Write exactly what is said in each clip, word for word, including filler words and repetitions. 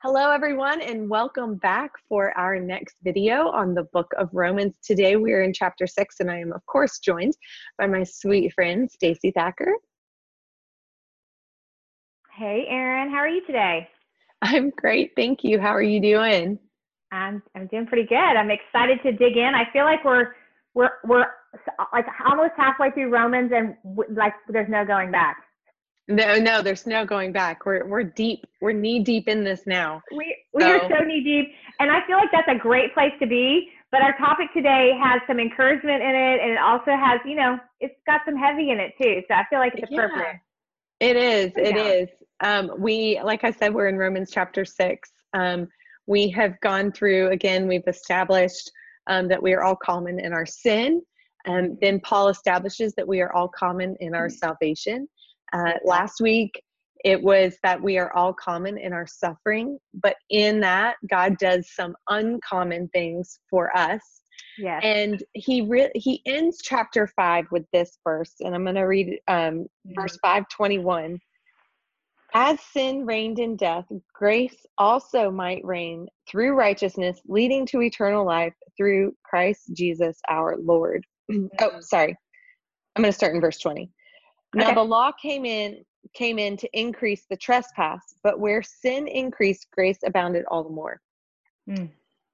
Hello, everyone, and welcome back for our next video on the book of Romans. Today, we are in chapter six, and I am, of course, joined by my sweet friend, Stacey Thacker. Hey, Erin, how are you today? I'm great, thank you. How are you doing? I'm I'm doing pretty good. I'm excited to dig in. I feel like we're we're we're like almost halfway through Romans, and like there's no going back. No, no, there's no going back. We're we're deep. We're knee deep in this now. We we so. are so knee deep, and I feel like that's a great place to be. But our topic today has some encouragement in it, and it also has, you know, it's got some heavy in it too. So I feel like it's appropriate. Yeah, it is. It down. is. Um, we, like I said, we're in Romans chapter six. Um, we have gone through, again, we've established um, that we are all common in our sin. And then Paul establishes that we are all common in our salvation. Uh, last week, it was that we are all common in our suffering, but in that, God does some uncommon things for us. Yes. And he re- he ends chapter five with this verse, and I'm going to read um, mm-hmm. verse five twenty-one. As sin reigned in death, grace also might reign through righteousness, leading to eternal life through Christ Jesus our Lord. Mm-hmm. Oh, sorry. I'm going to start in verse twenty. Now okay. the law came in came in to increase the trespass, but where sin increased, grace abounded all the more. Mm.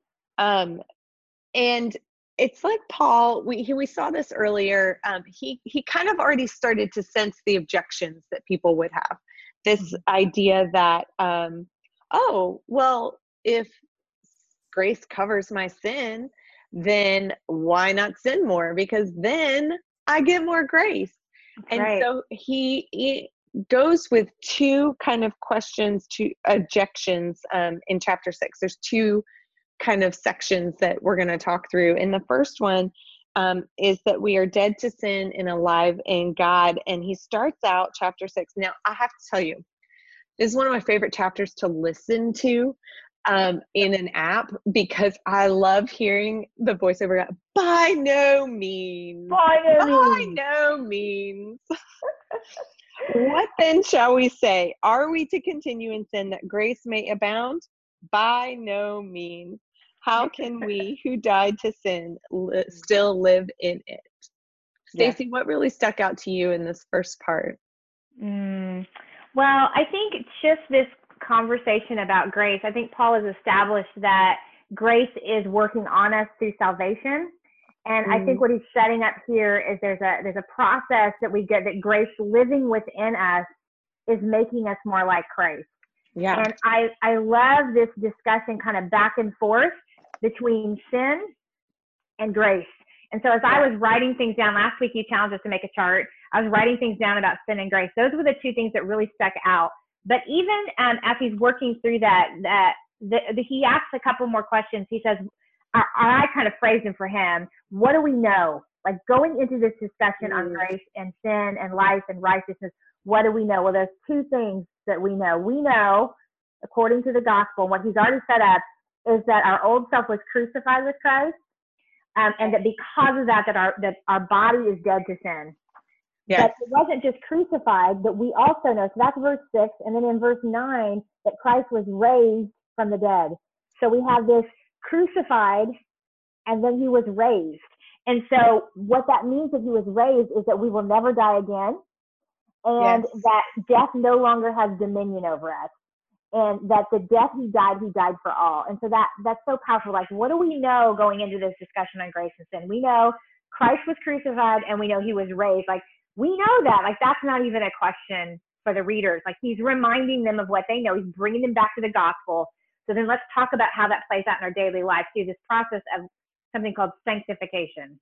Um, and it's like Paul, we we saw this earlier. Um, he he kind of already started to sense the objections that people would have. This mm-hmm. idea that, um, oh, well, if grace covers my sin, then why not sin more? Because then I get more grace. And right. so he, he goes with two kind of questions, two objections um, in chapter six. There's two kind of sections that we're going to talk through. And the first one um, is that we are dead to sin and alive in God. And he starts out chapter six. Now, I have to tell you, this is one of my favorite chapters to listen to um, in an app, because I love hearing the voiceover. By no means. By no By means. no means. What then shall we say? Are we to continue in sin that grace may abound? By no means. How can we who died to sin li- still live in it? Stacey, yes. What really stuck out to you in this first part? Mm, well, I think it's just this conversation about grace. I think Paul has established that grace is working on us through salvation. And mm. I think what he's setting up here is there's a there's a process that we get, that grace living within us is making us more like Christ. Yeah. And I, I love this discussion kind of back and forth between sin and grace. And so as I was writing things down last week, you challenged us to make a chart. I was writing things down about sin and grace. Those were the two things that really stuck out. But even um, as he's working through that, that the, the, he asks a couple more questions. He says, I, I kind of phrased them for him. What do we know? Like going into this discussion mm. on grace and sin and life and righteousness, what do we know? Well, there's two things that we know. We know, according to the gospel, what he's already set up is that our old self was crucified with Christ, um, and that because of that, that our that our body is dead to sin. Yes. But it wasn't just crucified, but we also know, so that's verse six, and then in verse nine, that Christ was raised from the dead. So we have this crucified, and then he was raised. And so what that means that he was raised is that we will never die again, and yes. that death no longer has dominion over us. And that the death he died, he died for all. And so that that's so powerful. Like, what do we know going into this discussion on grace and sin? We know Christ was crucified, and we know he was raised. Like, we know that. Like, that's not even a question for the readers. Like, he's reminding them of what they know. He's bringing them back to the gospel. So then let's talk about how that plays out in our daily life through this process of something called sanctification.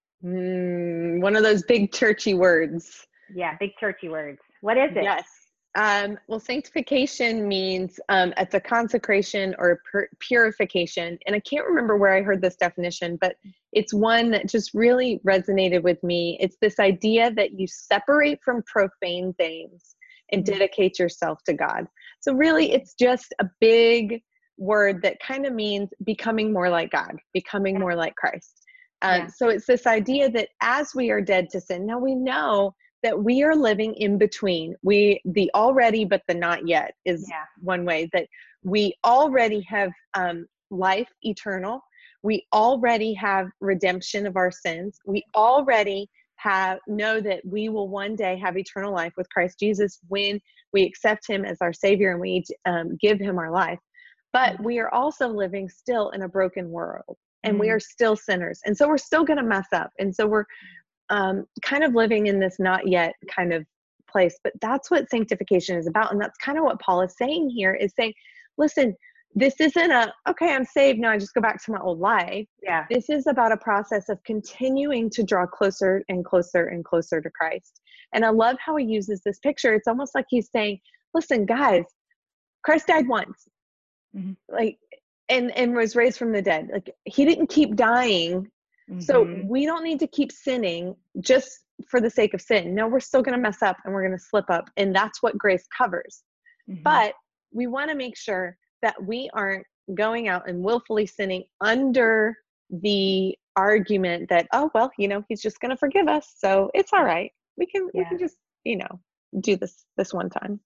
Mm, one of those big churchy words. Yeah, big churchy words. What is it? Yes. Um, well, sanctification means um, it's a consecration or pur- purification. And I can't remember where I heard this definition, but it's one that just really resonated with me. It's this idea that you separate from profane things and mm-hmm. dedicate yourself to God. So really, it's just a big word that kind of means becoming more like God, becoming yeah. more like Christ. Um, yeah. So it's this idea that as we are dead to sin, now we know that we are living in between. We, the already, but the not yet is Yeah. one way that we already have um, life eternal. We already have redemption of our sins. We already have know that we will one day have eternal life with Christ Jesus when we accept him as our Savior and we um, give him our life. But Mm-hmm. we are also living still in a broken world, and Mm-hmm. we are still sinners. And so we're still going to mess up. And so we're um, kind of living in this not yet kind of place. But that's what sanctification is about. And that's kind of what Paul is saying here, is saying, listen, this isn't a, okay, I'm saved, now I just go back to my old life. Yeah. This is about a process of continuing to draw closer and closer and closer to Christ. And I love how he uses this picture. It's almost like he's saying, listen, guys, Christ died once, Mm-hmm. like, and, and was raised from the dead. Like, he didn't keep dying. Mm-hmm. So we don't need to keep sinning just for the sake of sin. No, we're still going to mess up and we're going to slip up. And that's what grace covers. Mm-hmm. But we want to make sure that we aren't going out and willfully sinning under the argument that, oh, well, you know, he's just going to forgive us. So it's all right. We can, Yeah. we can just, you know, do this, this one time.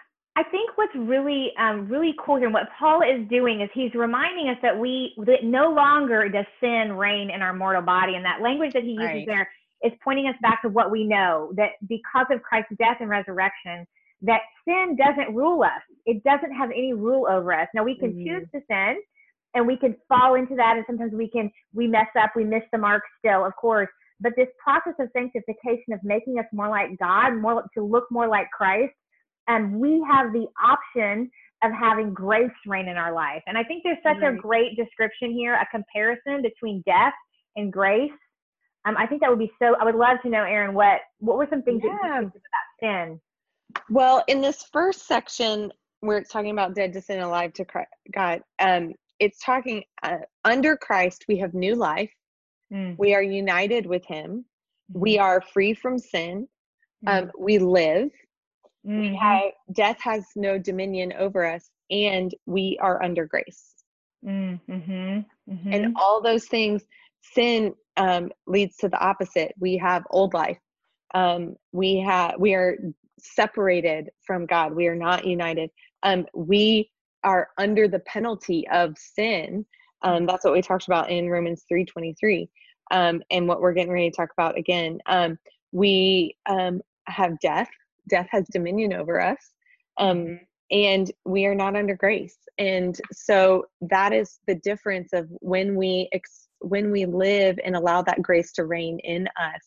I think what's really, um, really cool here, and what Paul is doing is he's reminding us that we, that no longer does sin reign in our mortal body. And that language that he uses Right. there is pointing us back to what we know, that because of Christ's death and resurrection, that sin doesn't rule us. It doesn't have any rule over us. Now, we can Mhm. choose to sin, and we can fall into that, and sometimes we can, we mess up, we miss the mark still, of course. But this process of sanctification, of making us more like God, more to look more like Christ, and we have the option of having grace reign in our life. And I think there's such Right. a great description here, a comparison between death and grace. Um, I think that would be so, I would love to know, Erin, what, what were some things Yeah. that you think about sin? Well, in this first section where it's talking about dead to sin, alive to Christ, God, um, it's talking uh, under Christ, we have new life. Mm. We are united with him. Mm-hmm. We are free from sin. Um, Mm-hmm. we live. Mm-hmm. We have, death has no dominion over us, and we are under grace. Mm-hmm. Mm-hmm. And all those things, sin um, leads to the opposite. We have old life. Um, we have, we are separated from God. We are not united. Um, we are under the penalty of sin. Um, that's what we talked about in Romans three twenty-three. Um, and what we're getting ready to talk about again. Um, we um, have death. Death has dominion over us. Um, Mm-hmm. and we are not under grace. And so that is the difference of when we, ex- when we live and allow that grace to reign in us,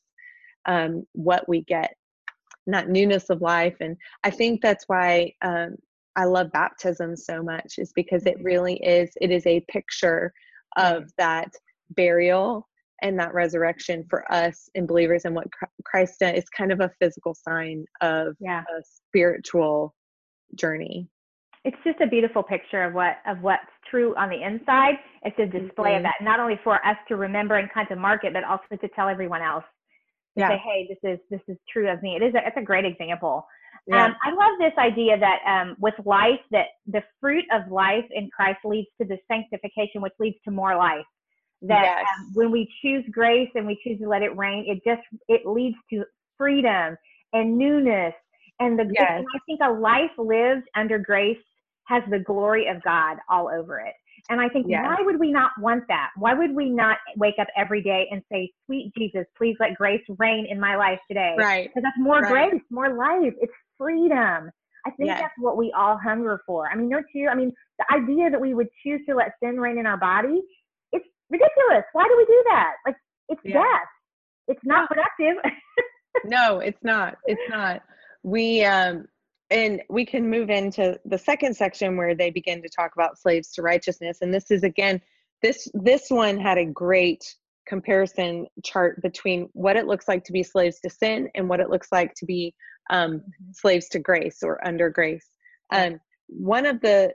um, what we get, not newness of life. And I think that's why um, I love baptism so much, is because it really is, it is a picture of that burial and that resurrection for us and believers, and what Christ did is kind of a physical sign of Yeah. a spiritual journey. It's just a beautiful picture of what, of what's true on the inside. It's a display Mhm. of that, not only for us to remember and kind of mark it, but also to tell everyone else. To Yeah. say, hey, this is this is true of me. It is a, it's a great example. Yeah. Um, I love this idea that um, with life, that the fruit of life in Christ leads to the sanctification, which leads to more life. That Yes. um, when we choose grace and we choose to let it reign, it just it leads to freedom and newness. And the Yes. and I think a life lived under grace has the glory of God all over it. And I think, Yes. why would we not want that? Why would we not wake up every day and say, sweet Jesus, please let grace reign in my life today? Right. Because that's more Right. grace, more life. It's freedom. I think Yes. that's what we all hunger for. I mean, don't you? I mean, the idea that we would choose to let sin reign in our body, it's ridiculous. Why do we do that? Like, it's Yeah. death. It's not Yeah. productive. No, it's not. It's not. We, um, and we can move into the second section where they begin to talk about slaves to righteousness. And this is, again, this, this one had a great comparison chart between what it looks like to be slaves to sin and what it looks like to be um, Mhm. slaves to grace or under grace. Um, one of the,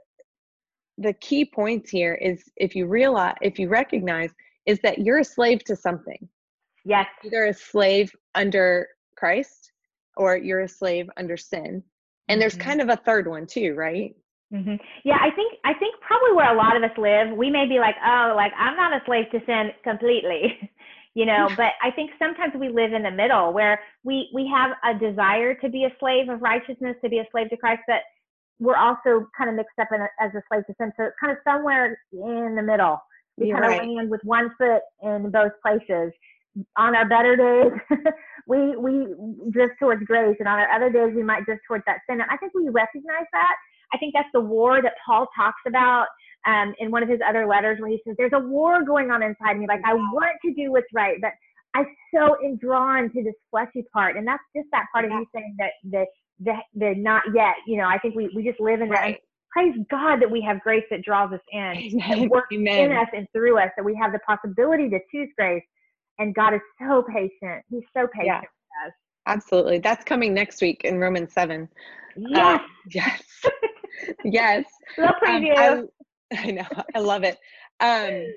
the key points here is, if you realize, if you recognize, is that you're a slave to something. Yes. Either a slave under Christ or you're a slave under sin. And there's Mhm. kind of a third one too, right? Mm-hmm. Yeah, I think I think probably where a lot of us live, we may be like, oh, like I'm not a slave to sin completely. you know, but I think sometimes we live in the middle where we, we have a desire to be a slave of righteousness, to be a slave to Christ, but we're also kind of mixed up in a, as a slave to sin. So it's kind of somewhere in the middle. We You're kind of right. land with one foot in both places. On our better days, we we drift towards grace, and on our other days, we might drift towards that sin. And I think we recognize that. I think that's the war that Paul talks about um, in one of his other letters, where he says, "There's a war going on inside me. Like I want to do what's right, but I so am drawn to this fleshy part." And that's just that part of you saying that that that they're not yet. You know, I think we we just live in Right. that. Praise God that we have grace that draws us in, Amen. that works Amen. in us and through us, that we have the possibility to choose grace. And God is so patient. He's so patient Yeah. with us. Absolutely. That's coming next week in Romans seven. Yes. Uh, yes. Yes. Little Um, preview. I, I know. I love it. Um,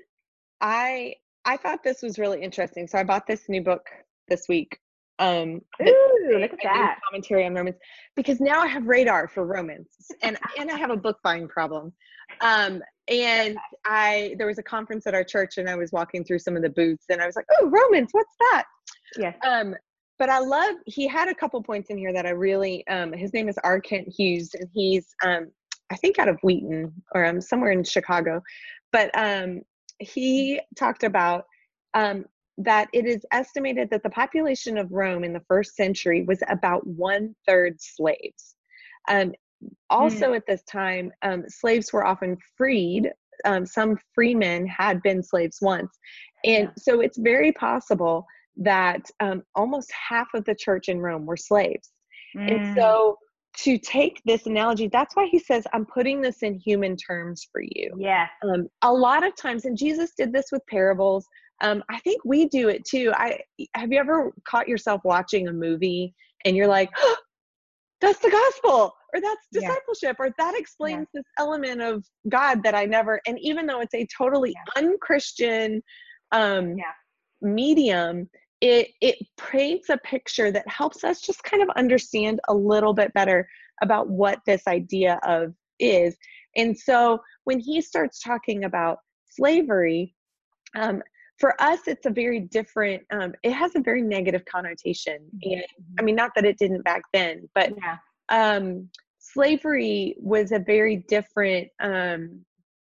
I I thought this was really interesting. So I bought this new book this week. Um, that- Ooh, look at a new that. commentary on Romans, because now I have radar for Romans, and and I have a book buying problem. Um, and I there was a conference at our church, and I was walking through some of the booths, and I was like, "Oh, Romans, what's that?" Yes. Um, but I love, he had a couple points in here that I really, um, his name is R. Kent Hughes, and he's, um, I think out of Wheaton, or um, somewhere in Chicago. But um, he talked about um, that it is estimated that the population of Rome in the first century was about one third slaves. Um, also Mm. at this time, um, slaves were often freed. Um, some free men had been slaves once. And Yeah. so it's very possible that um, almost half of the church in Rome were slaves. Mm. And so to take this analogy, that's why he says, I'm putting this in human terms for you. Yes. Um, a lot of times, and Jesus did this with parables. Um, I think we do it too. I have you ever caught yourself watching a movie and you're like, oh, that's the gospel, or that's discipleship, yeah. or that explains yeah. this element of God that I never, and even though it's a totally yeah. unchristian um, yeah. medium, it it paints a picture that helps us just kind of understand a little bit better about what this idea of is. And so when he starts talking about slavery, um, for us, it's a very different, um, it has a very negative connotation. And I mean, not that it didn't back then, but yeah. um, slavery was a very different, um,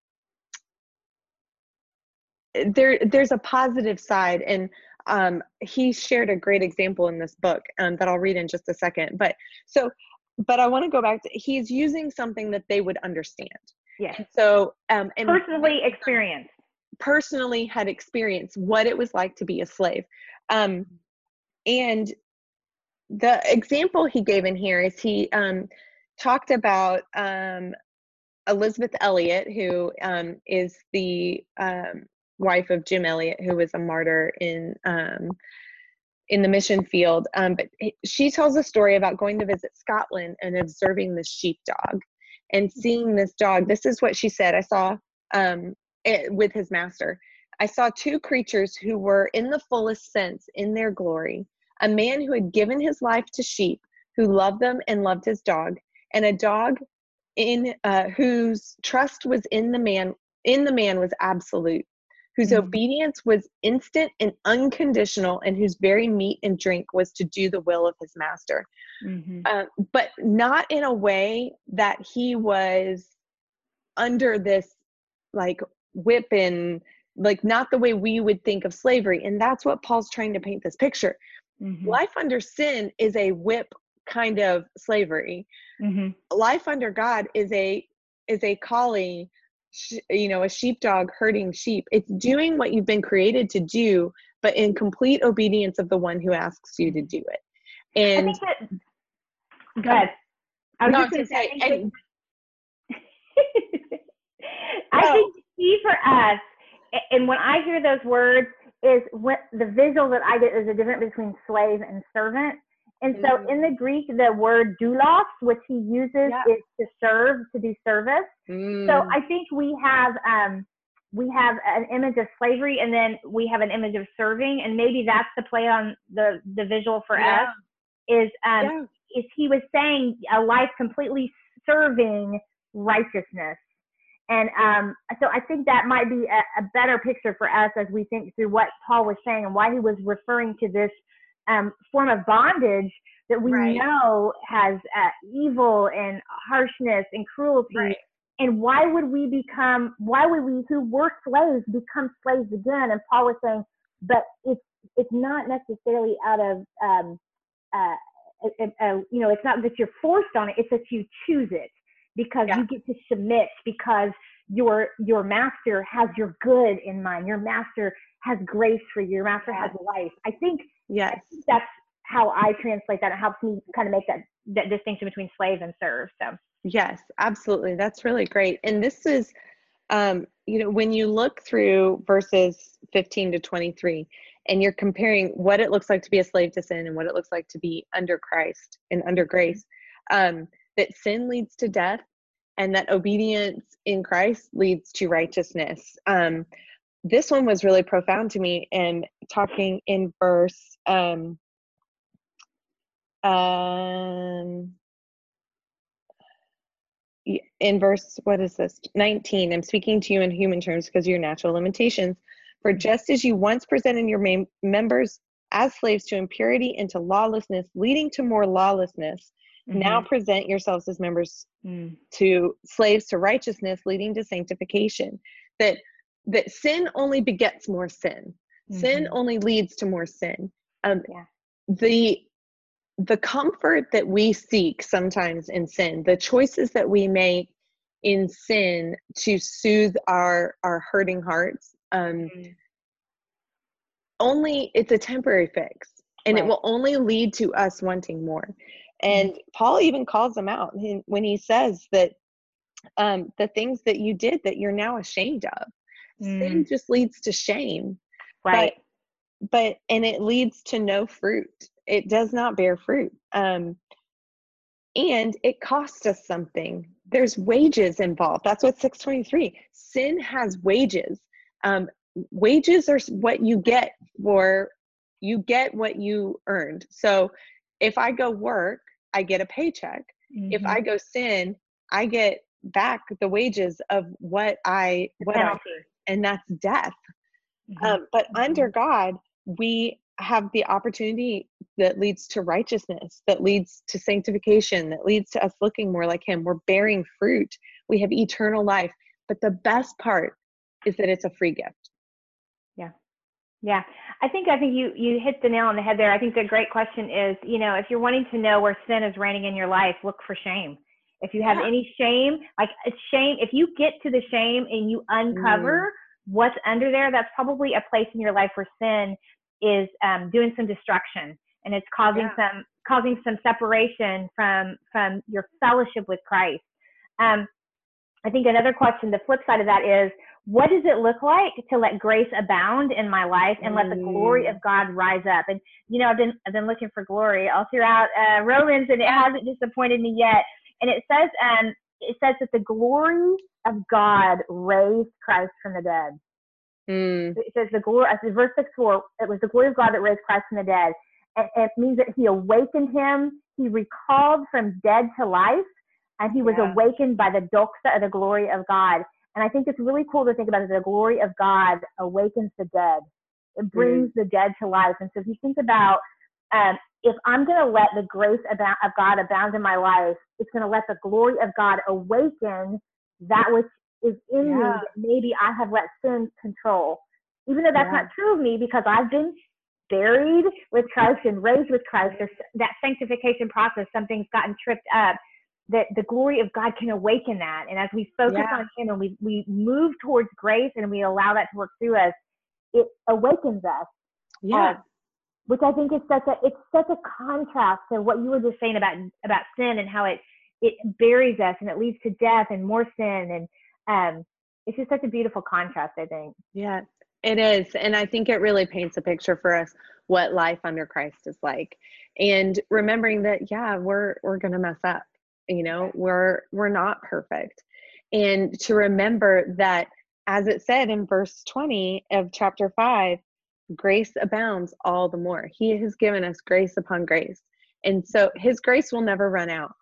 there, there's a positive side. And um, he shared a great example in this book um, that I'll read in just a second. But so, but I want to go back to, he's using something that they would understand. Yeah. And so, um, and personally experienced. personally had experienced what it was like to be a slave. Um, and the example he gave in here is he um, talked about um, Elizabeth Elliot, who um, is the um, wife of Jim Elliot, who was a martyr in um, in the mission field. Um, but she tells a story about going to visit Scotland and observing this sheepdog and seeing this dog. This is what she said. I saw um, it, with his master. I saw two creatures who were in the fullest sense in their glory. A man who had given his life to sheep, who loved them and loved his dog, and a dog in uh, whose trust was in the man, in the man was absolute, whose mm-hmm. obedience was instant and unconditional, and whose very meat and drink was to do the will of his master. Mm-hmm. Uh, but not in a way that he was under this like whip and like not the way we would think of slavery. And that's what Paul's trying to paint this picture. Mm-hmm. Life under sin is a whip kind of slavery. Mm-hmm. Life under God is a is a calling, you know, a sheepdog herding sheep. It's doing what you've been created to do, but in complete obedience of the one who asks you to do it. And I think that, go ahead. I was no, just going to say, say, and, I no. think the key for us, and when I hear those words, is what the visual that I get is the difference between slave and servant. And so mm. in the Greek, the word doulos, which he uses, yeah. is to serve, to do service. Mm. So I think we have um, we have an image of slavery, and then we have an image of serving, and maybe that's the play on the the visual for yeah. us. Is um, yeah. is he was saying a life completely serving righteousness. And um, so I think that might be a, a better picture for us as we think through what Paul was saying and why he was referring to this um, form of bondage that we Right. know has uh, evil and harshness and cruelty. Right. And why would we become, why would we who were slaves become slaves again? And Paul was saying, but it's, it's not necessarily out of, um, uh, a, a, you know, it's not that you're forced on it, it's that you choose it because Yeah. you get to submit because your, your master has your good in mind. Your master has grace for you. Your master Yes. has life. I think, Yes. I think that's how I translate that. It helps me kind of make that, that distinction between slave and serve. So. Yes, absolutely. That's really great. And this is, um, you know, when you look through verses fifteen to twenty-three and you're comparing what it looks like to be a slave to sin and what it looks like to be under Christ and under grace, um, that sin leads to death and that obedience in Christ leads to righteousness. Um, this one was really profound to me, and talking in verse, um, um, in verse, what is this? nineteen, I'm speaking to you in human terms because of your natural limitations. For just as you once presented your mem- members as slaves to impurity and to lawlessness, leading to more lawlessness, mm-hmm. now present yourselves as members mm. to slaves to righteousness, leading to sanctification. That that sin only begets more sin. Mm-hmm. Sin only leads to more sin. Um, yeah. The The comfort that we seek sometimes in sin, the choices that we make in sin to soothe our, our hurting hearts, um, mm-hmm. only it's a temporary fix, and right. it will only lead to us wanting more. And mm-hmm. Paul even calls them out when he says that um, the things that you did that you're now ashamed of, mm-hmm. sin just leads to shame. Right. But, but, and it leads to no fruit. It does not bear fruit. Um, and it costs us something. There's wages involved. That's what six twenty-three. Sin has wages. Um, wages are what you get for, you get what you earned. So if I go work, I get a paycheck. Mm-hmm. If I go sin, I get back the wages of what I, what I, and that's death. Mm-hmm. Um, but mm-hmm. under God, we have the opportunity that leads to righteousness, that leads to sanctification, that leads to us looking more like him. We're bearing fruit. We have eternal life. But the best part is that it's a free gift. Yeah. Yeah. I think, I think you, you hit the nail on the head there. I think the great question is, you know, if you're wanting to know where sin is reigning in your life, look for shame. If you have yeah. any shame, like it's shame, if you get to the shame and you uncover mm. what's under there, that's probably a place in your life where sin is um, doing some destruction, and it's causing yeah. some causing some separation from from your fellowship with Christ. Um, I think another question, the flip side of that is, what does it look like to let grace abound in my life and mm. let the glory of God rise up? And you know, I've been I've been looking for glory all throughout uh, Romans, and it hasn't disappointed me yet. And it says um it says that the glory of God raised Christ from the dead. Mm. It says the glory, as verse six four, it was the glory of God that raised Christ from the dead. And it means that he awakened him, he recalled from dead to life, and he was yeah. awakened by the doxa of the glory of God. And I think it's really cool to think about it. The glory of God awakens the dead. It brings mm. the dead to life. And so if you think about, um, if I'm going to let the grace of God abound in my life, it's going to let the glory of God awaken that which is in yeah. me that maybe I have let sin control, even though that's yeah. not true of me, because I've been buried with Christ and raised with Christ. There's that sanctification process, something's gotten tripped up, that the glory of God can awaken that. And as we focus yeah. on him and we, we move towards grace and we allow that to work through us, it awakens us. Yeah. Um, which I think is such a, it's such a contrast to what you were just saying about, about sin and how it, it buries us and it leads to death and more sin. And, Um, it's just such a beautiful contrast, I think. Yeah, it is. And I think it really paints a picture for us what life under Christ is like. And remembering that, yeah, we're, we're going to mess up, you know, we're, we're not perfect. And to remember that, as it said in verse twenty of chapter five, grace abounds all the more. He has given us grace upon grace. And so his grace will never run out.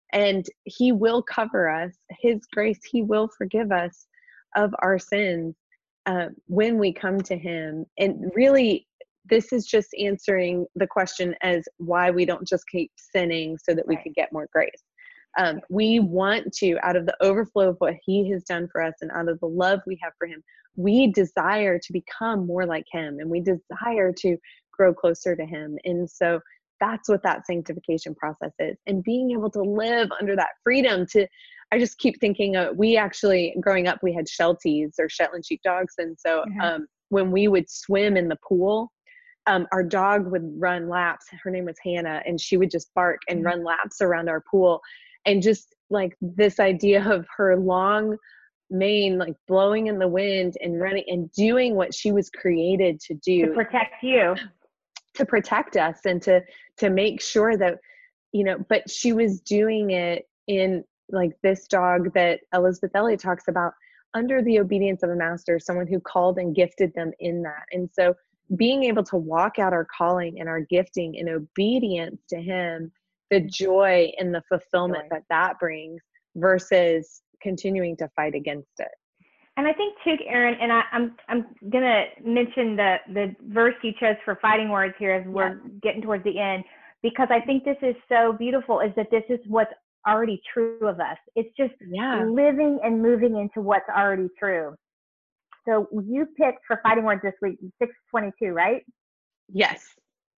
and he will cover us. His grace, he will forgive us of our sins uh, when we come to him. And really, this is just answering the question as why we don't just keep sinning so that we Right. could get more grace. Um, we want to, out of the overflow of what he has done for us and out of the love we have for him, we desire to become more like him, and we desire to grow closer to him. And so that's what that sanctification process is. And being able to live under that freedom to, I just keep thinking, uh, we actually, growing up, we had Shelties or Shetland sheepdogs. And so Mhm. um, when we would swim in the pool, um, our dog would run laps. Her name was Hannah, and she would just bark and Mhm. run laps around our pool. And just like this idea of her long mane, like blowing in the wind and running and doing what she was created to To do, protect you. to protect us and to to make sure that, you know, but she was doing it in like this dog that Elizabeth Elliot talks about, under the obedience of a master, someone who called and gifted them in that. And so being able to walk out our calling and our gifting in obedience to him, the joy and the fulfillment Joy. that that brings versus continuing to fight against it. And I think too, Erin, and I, I'm I'm gonna mention the the verse you chose for fighting words here as we're Yeah. getting towards the end, because I think this is so beautiful. Is that this is what's already true of us? It's just Yeah. living and moving into what's already true. So you picked for fighting words this week six twenty-two, right? Yes.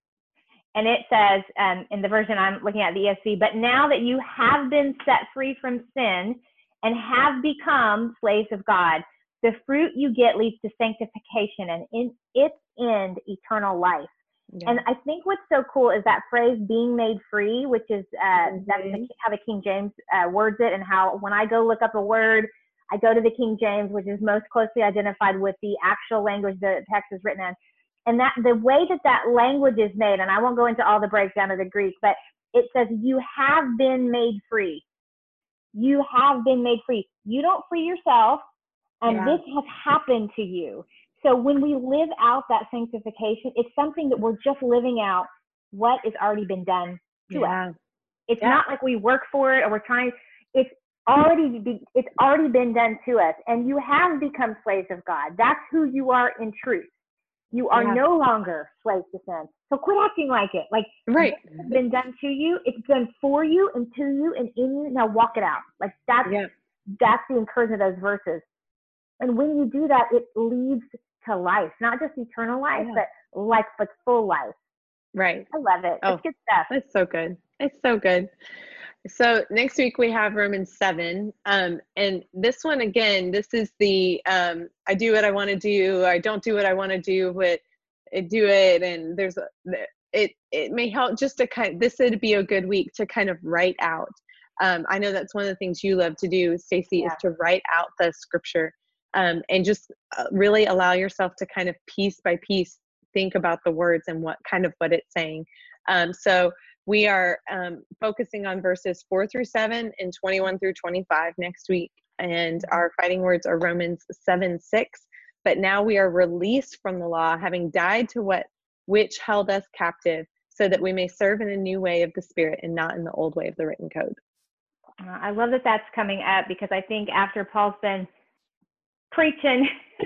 And it says um, in the version I'm looking at, the E S V, but now that you have been set free from sin and have become slaves of God, the fruit you get leads to sanctification and in its end, eternal life. Yeah. And I think what's so cool is that phrase being made free, which is uh, Mhm. that's the, how the King James uh, words it, and how when I go look up a word, I go to the King James, which is most closely identified with the actual language the text is written in. And that the way that that language is made, and I won't go into all the breakdown of the Greek, but it says you have been made free. You have been made free. You don't free yourself, and Yeah. this has happened to you. So when we live out that sanctification, it's something that we're just living out what has already been done to us. Yeah. It's Yeah. not like we work for it or we're trying. It's already be, it's already been done to us, and you have become slaves of God. That's who you are in truth. You are Yeah. no longer slaves to sin. So quit acting like it. Like Right. it's been done to you. It's done for you and to you and in you. Now walk it out. Like that's Yeah. that's the encouragement of those verses. And when you do that, it leads to life, not just eternal life, Yeah. but life, but full life. Right. I love it. Oh, It's good stuff. that's so good. It's so good. So next week we have Romans seven. Um, and this one, again, this is the, um, I do what I want to do. I don't do what I want to do, but I do it. And there's, a, it, it may help just to kind of, this would be a good week to kind of write out. Um, I know that's one of the things you love to do, Stacy, Yeah. is to write out the scripture, um, and just uh, really allow yourself to kind of piece by piece think about the words and what kind of what it's saying. Um, so we are um, focusing on verses four through seven and twenty-one through twenty-five next week. And our fighting words are Romans seven, six. But now we are released from the law, having died to what which held us captive, so that we may serve in a new way of the Spirit and not in the old way of the written code. Uh, I love that that's coming up, because I think after Paul's been preaching,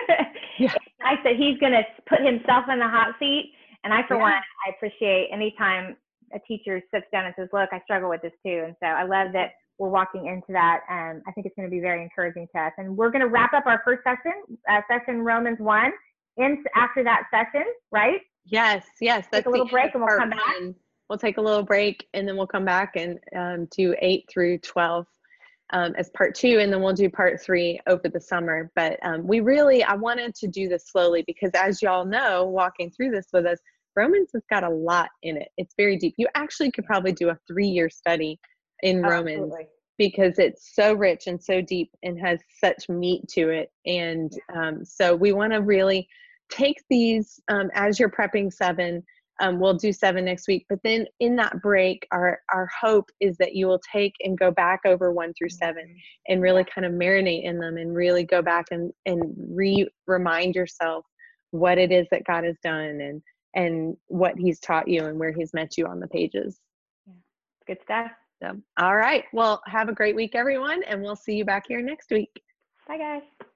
Yeah. I said he's going to put himself in the hot seat. And I, for Yeah. one, I appreciate anytime a teacher sits down and says, look, I struggle with this too. And so I love that we're walking into that. And I think it's going to be very encouraging to us. And we're going to wrap up our first session, uh, session Romans one, in after that session, right? Yes, yes. Take That's a little the break end and of we'll part come back. one. We'll take a little break and then we'll come back and um, do eight through twelve um, as part two, and then we'll do part three over the summer. But um, we really, I wanted to do this slowly because, as y'all know, walking through this with us, Romans has got a lot in it. It's very deep. You actually could probably do a three-year study in Oh, Romans. absolutely. Because it's so rich and so deep and has such meat to it. And um, so we want to really take these um, as you're prepping seven. Um, we'll do seven next week. But then in that break, our, our hope is that you will take and go back over one through seven and really kind of marinate in them and really go back and, and re-remind yourself what it is that God has done and, and what he's taught you and where he's met you on the pages. Yeah. Good stuff. So, all right. Well, have a great week, everyone, and we'll see you back here next week. Bye, guys.